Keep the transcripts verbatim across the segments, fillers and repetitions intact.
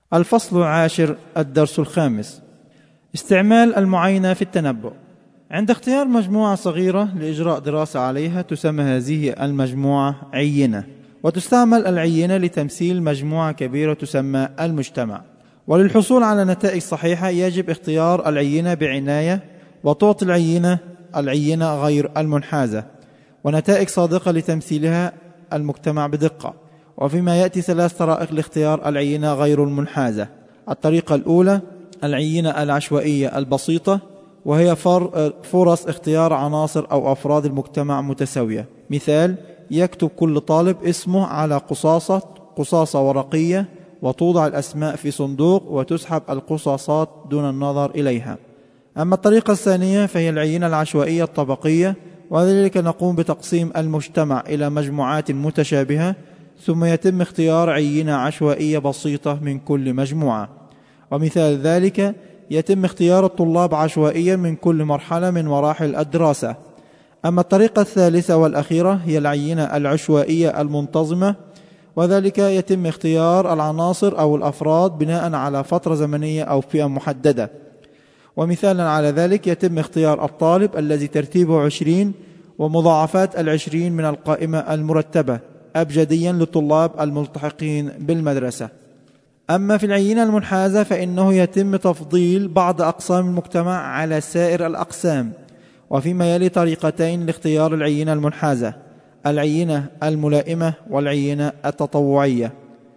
الفصل العاشر، الدرس الخامس: استعمال المعاينة في التنبؤ. عند اختيار مجموعة صغيرة لإجراء دراسة عليها تسمى هذه المجموعة عينة، وتستعمل العينة لتمثيل مجموعة كبيرة تسمى المجتمع. وللحصول على نتائج صحيحة يجب اختيار العينة بعناية، وتعطي العينة العينة غير المنحازة ونتائج صادقة لتمثيلها المجتمع بدقة. وفيما يأتي ثلاث طرائق لاختيار العينة غير المنحازة. الطريقة الأولى العينة العشوائية البسيطة، وهي فرص اختيار عناصر أو أفراد المجتمع متساوية. مثال: يكتب كل طالب اسمه على قصاصة قصاصة ورقية، وتوضع الأسماء في صندوق وتسحب القصاصات دون النظر إليها. أما الطريقة الثانية فهي العينة العشوائية الطبقية، وذلك نقوم بتقسيم المجتمع إلى مجموعات متشابهة، ثم يتم اختيار عينة عشوائية بسيطة من كل مجموعة. ومثال ذلك يتم اختيار الطلاب عشوائيا من كل مرحلة من مراحل الدراسة. أما الطريقة الثالثة والأخيرة هي العينة العشوائية المنتظمة، وذلك يتم اختيار العناصر أو الأفراد بناء على فترة زمنية أو فئة محددة. ومثالا على ذلك يتم اختيار الطالب الذي ترتيبه عشرين ومضاعفات العشرين من القائمة المرتبة أبجديا للطلاب الملتحقين بالمدرسة. أما في العينة المنحازة فإنه يتم تفضيل بعض أقسام المجتمع على سائر الأقسام. وفيما يلي طريقتين لاختيار العينة المنحازة: العينة الملائمة والعينة التطوعية.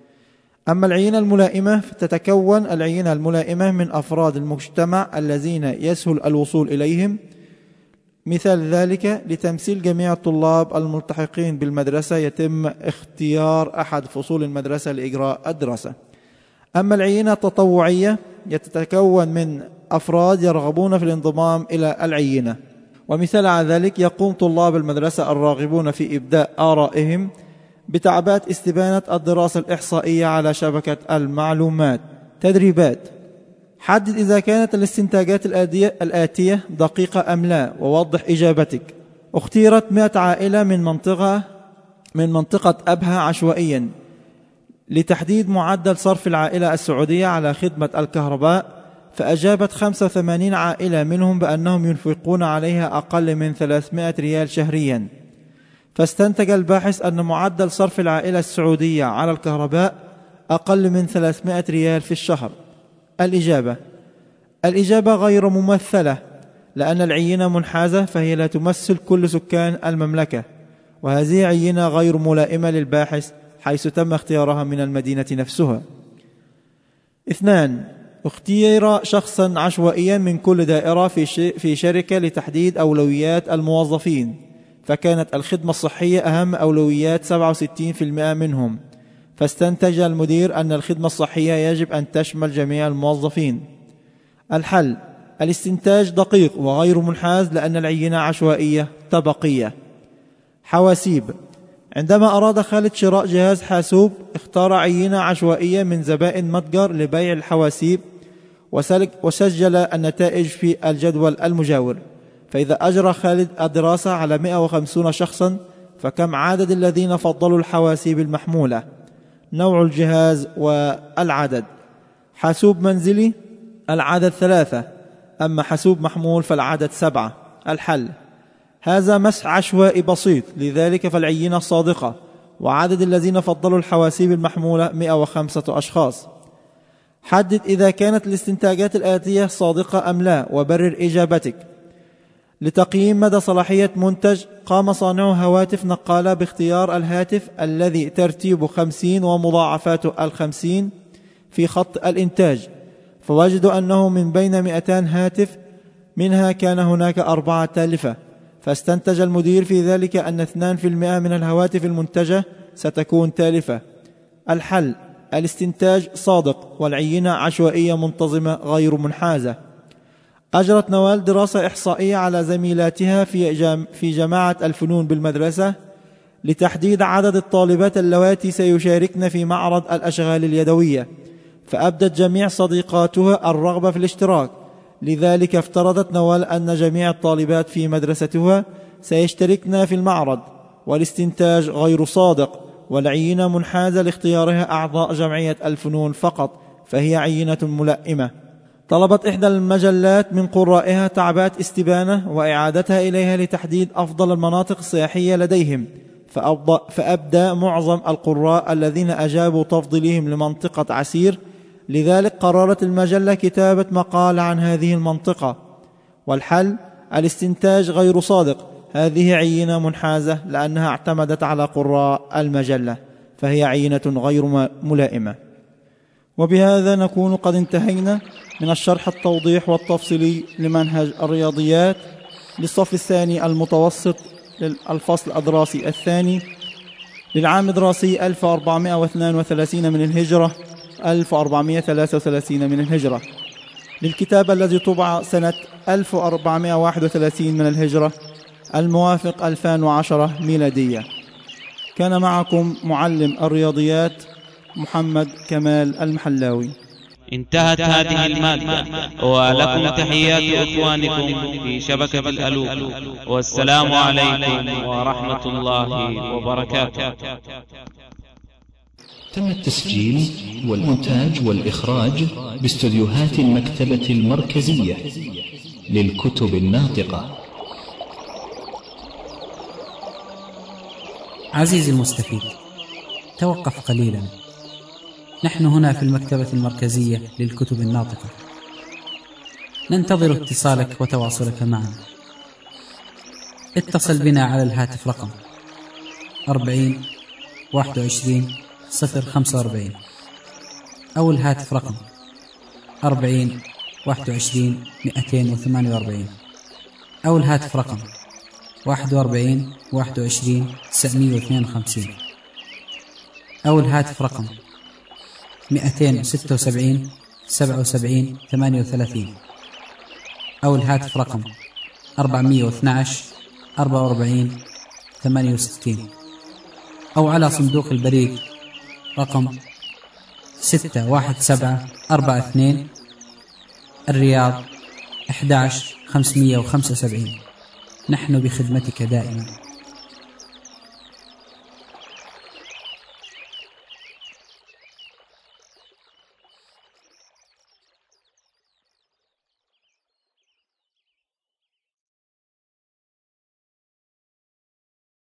أما العينة الملائمة فتتكون العينة الملائمة من أفراد المجتمع الذين يسهل الوصول إليهم. مثال ذلك لتمثيل جميع الطلاب الملتحقين بالمدرسة يتم اختيار أحد فصول المدرسة لإجراء الدراسة. أما العينة التطوعية يتتكون من أفراد يرغبون في الانضمام إلى العينة. ومثال على ذلك يقوم طلاب المدرسة الراغبون في إبداء آرائهم بتعبئة استبانة الدراسة الإحصائية على شبكة المعلومات. تدريبات: حدد إذا كانت الاستنتاجات الآتية دقيقة أم لا، ووضح إجابتك. اختيرت مئة عائلة من منطقة من منطقة أبها عشوائيا لتحديد معدل صرف العائلة السعودية على خدمة الكهرباء، فأجابت خمسة وثمانين عائلة منهم بأنهم ينفقون عليها أقل من ثلاثمائة ريال شهريا. فاستنتج الباحث أن معدل صرف العائلة السعودية على الكهرباء أقل من ثلاثمائة ريال في الشهر. الإجابة: الإجابة غير ممثلة، لأن العينة منحازة فهي لا تمثل كل سكان المملكة، وهذه عينة غير ملائمة للباحث حيث تم اختيارها من المدينة نفسها. اثنان: اختير شخصا عشوائيا من كل دائرة في شركة لتحديد أولويات الموظفين، فكانت الخدمة الصحية أهم أولويات سبعة وستين بالمئة منهم، فاستنتج المدير أن الخدمة الصحية يجب أن تشمل جميع الموظفين. الحل: الاستنتاج دقيق وغير منحاز لأن العينة عشوائية طبقية. حواسيب: عندما أراد خالد شراء جهاز حاسوب اختار عينة عشوائية من زبائن متجر لبيع الحواسيب، وسجل النتائج في الجدول المجاور. فإذا أجرى خالد الدراسة على مئة وخمسين شخصا، فكم عدد الذين فضلوا الحواسيب المحمولة؟ نوع الجهاز والعدد. حاسوب منزلي العدد ثلاثة، أما حاسوب محمول فالعدد سبعة. الحل: هذا مسح عشوائي بسيط، لذلك فالعينة صادقة، وعدد الذين فضلوا الحواسيب المحمولة مئة وخمسة أشخاص. حدد إذا كانت الاستنتاجات الآتية صادقة أم لا، وبرر إجابتك. لتقييم مدى صلاحية منتج، قام صانع هواتف نقالة باختيار الهاتف الذي ترتيبه خمسين ومضاعفاته الخمسين في خط الإنتاج، فوجدوا أنه من بين مئتين هاتف منها كان هناك أربعة تالفة، فاستنتج المدير في ذلك أن اثنين بالمئة من الهواتف المنتجة ستكون تالفة. الحل: الاستنتاج صادق، والعينة عشوائية منتظمة غير منحازة. أجرت نوال دراسة إحصائية على زميلاتها في جام في جماعة الفنون بالمدرسة لتحديد عدد الطالبات اللواتي سيشاركن في معرض الأشغال اليدوية، فأبدت جميع صديقاتها الرغبة في الاشتراك. لذلك افترضت نوال أن جميع الطالبات في مدرستها سيشتركن في المعرض، والاستنتاج غير صادق، والعينة منحازة لاختيارها أعضاء جمعية الفنون فقط، فهي عينة ملائمة. طلبت إحدى المجلات من قرائها تعبئة استبانة وإعادتها إليها لتحديد أفضل المناطق السياحية لديهم، فأبدى معظم القراء الذين أجابوا تفضيلهم لمنطقة عسير، لذلك قررت المجلة كتابة مقال عن هذه المنطقة. والحل الاستنتاج غير صادق، هذه عينة منحازة لأنها اعتمدت على قراء المجلة، فهي عينة غير ملائمة. وبهذا نكون قد انتهينا من الشرح التوضيح والتفصيلي لمنهج الرياضيات للصف الثاني المتوسط للفصل الدراسي الثاني للعام الدراسي ألف وأربعمائة واثنين وثلاثين من الهجرة ألف وأربعمائة وثلاثة وثلاثين من الهجرة، للكتاب الذي طبع سنة ألف وأربعمائة وواحد وثلاثين من الهجرة الموافق ألفين وعشرة ميلادية. كان معكم معلم الرياضيات محمد كمال المحلاوي. انتهت هذه المادة، ولكم تحيات إخوانكم في شبكة الألوف، والسلام عليكم ورحمة الله وبركاته. تم التسجيل والمونتاج والإخراج باستوديوهات المكتبة المركزية للكتب الناطقة. عزيزي المستفيد، توقف قليلا. نحن هنا في المكتبة المركزية للكتب الناطقة، ننتظر اتصالك وتواصلك معنا. اتصل بنا على الهاتف رقم أربعين واحد وعشرين صفر خمسة وأربعين، أو الهاتف رقم أربعين واحد وعشرين مئتين وثمانية وأربعين، أو الهاتف رقم واحد وأربعين واحد وعشرين تسعمائة واثنين وخمسين، أو الهاتف رقم مئتين وستة وسبعين سبعة وسبعين ثمانية وثلاثين، أو الهاتف رقم أربعمائة واثني عشر أربعة وأربعين ثمانية وستين، أو على صندوق البريد رقم ستة واحد سبعة أربعة اثنين، الرياض أحد عشر خمسمائة وخمسة وسبعين. نحن بخدمتك دائما.